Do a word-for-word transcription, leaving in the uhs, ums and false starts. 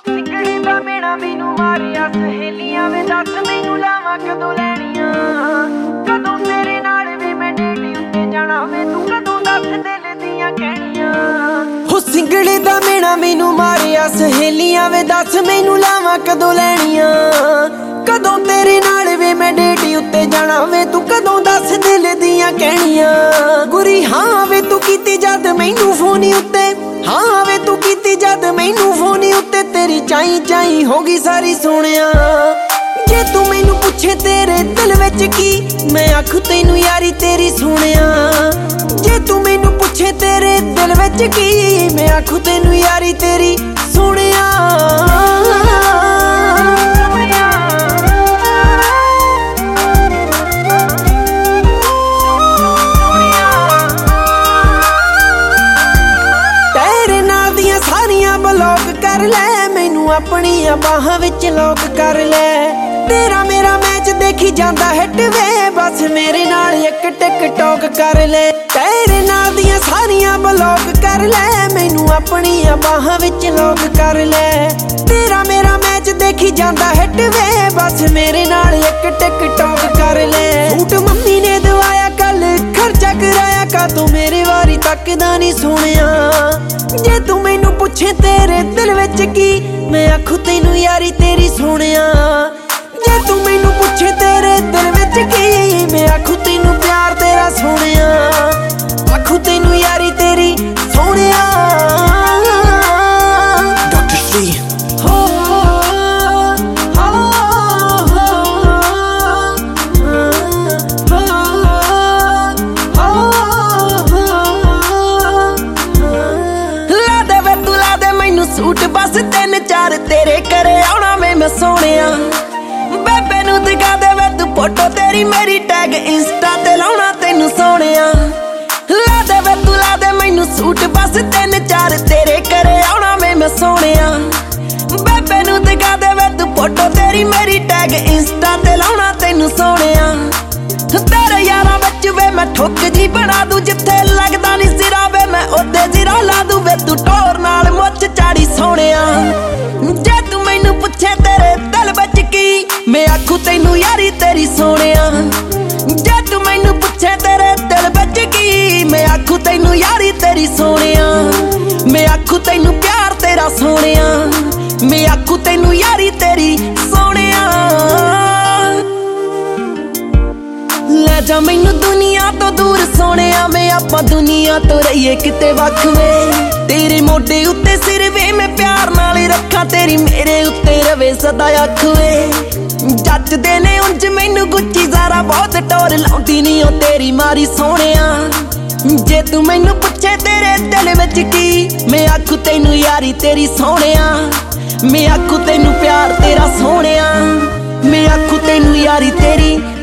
सिंगड़ी दा मेरा मैनू मारिया सहेलियां वे दस मैनू लावां कदों लैणियां कदों तेरे नाल वे मैं डेटी उत्ते जाना वे तू कदों दस दिल दियां कहणियां हो सिंगड़ी दा मेरा मैनू मारिया सहेलियां वे दस मैनू लावां कदों लैणियां कदों तेरे नाल वे मैं डेटी उत्ते जाना वे तू कदों दस दिल दियां कहणियां गुरी हाँ वे तू कीती जद मैनू फोनी उत्ते हाँ वे तू कीती जद मैनू फोनी उत्ते तेरी चाई चाई होगी सारी सोनिया जे तू मैनू पुछे तेरे दिल विच की मैं आखूं तैनू यारी तेरी सोनिया जे तू मैनू पुछे तेरे दिल विच की मैं आखूं तैनू यारी तेरी सोनिया ब्लॉक कर ले मैनू अपनी बाहां विच लॉक कर ले तेरा मेरा मैच देखी जांदा हिट वे बस मेरे नाल एक टिकटॉक कर ले तेरे नाल दियां सारियां ब्लॉक कर ले मैनू अपनी बाहां विच लॉक कर ले तेरा मेरा मैच देखी जांदा हिट वे बस मेरे नाल एक टिकटॉक कर ले सूट मम्मी ने दवाया कल खर्चा कराया का तू मेरे वारी तकदा नहीं सोनिया जे तू मैनू पुछे तेरे दिल विच की मैं आखूं तैनू यारी तेरी सोनिया जे तू मैनू पुछे तेरे दिल विच की मैं आखूं तैनू प्यार तेरा सोनिया आखूं तैनू यारी तेरी सोनिया डॉक्टर श्री हो सूट बस तीन चार तेरे करे आना वे मैं सोनिया बेबे नू दिखा दे वे तू फोटो तेरी मेरी टैग इंस्टा ते लाउणा तैनू सोनिया ला दे वे तू ला दे मैनू सूट बस तीन चार तेरे करे आना वे मैं सोनिया बेबे नू दिखा दे वे तू फोटो तेरी मेरी टैग इंस्टा ते लाउणा तैनू सोनिया तेरे यारां विच वे मैं ठुक जी बना दूं जिथे लगदा नहीं सिरा वे मैं ओते सिरा ला दूं वे तू टोर नाल मुੱਛ चाड़ी सोनिया जे तू मैनू पुछे तेरे दिल विच की मैं आखूं तैनू यारी तेरी सोनिया जे तू मैनू पुछे तेरे दिल विच की मैं आखूं तैनू यारी तेरी सोनिया मैं आखूं तैनू प्यार तेरा सोनिया मैं आखूं तैनू यारी तेरी सोनिया ले जा मैनू दुनिया तो दूर सोनिया मैं आपां दुनिया तो रहीए किते वख वे तेरे मोढे उत्ते सिर वे मैं प्यार नाल रखा तेरी मेरे उत्ते रवे सदा अख वे जचदे ने उंज मैनू गुच्ची ज़ारा बहुत टोर लाउंदी नी ओ तेरी मारी सोनिया जे तू मैनू पुछे तेरे दिल विच की मैं आखूं तैनू यारी तेरी सोनिया मैं आखूं तैनू प्यार तेरा सोनिया मैं आखूं तैनू यारी तेरी